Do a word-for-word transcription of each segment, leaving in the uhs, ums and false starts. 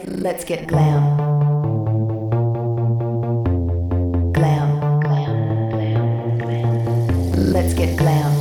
Let's get glam. Glam. Glam. Glam. Glam. Let's get glam.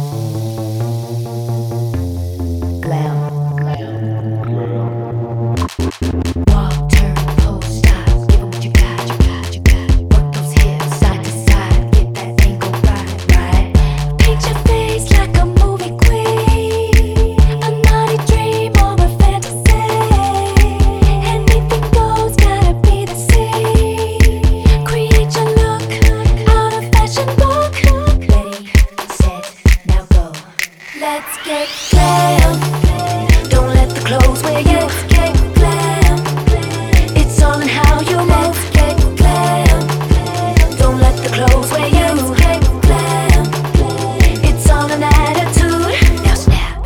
Glam. Glam. Glam. Walk, turn, pose, stop. Give 'em what you got, you got, you got. Work those hips side to side. Get that angle right, right. Paint your face like a movie queen. A naughty dream or a fantasy. Anything goes, gotta be the same. Create your look out of fashion book. Ready, set, now go. Let's get glam. Don't let the clothes wear you. Let's get glam. It's all in how you move. Let's get glam. Don't let the clothes wear you. Let's get glam. It's all an attitude. Now snap.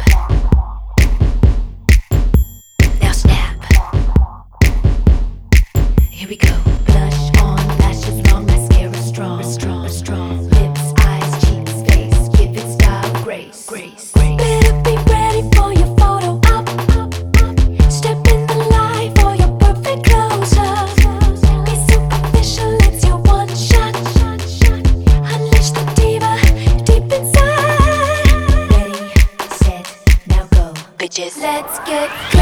Now snap. Here we go. Blush on, lashes long, mascara strong, strong, strong. Lips, eyes, cheeks, face, give it style, grace, grace. Better be ready for your photo op. Step in the light for your perfect close-up. Be superficial, it's your one shot. Unleash the diva deep inside. Ready, set, now go. Bitches, let's get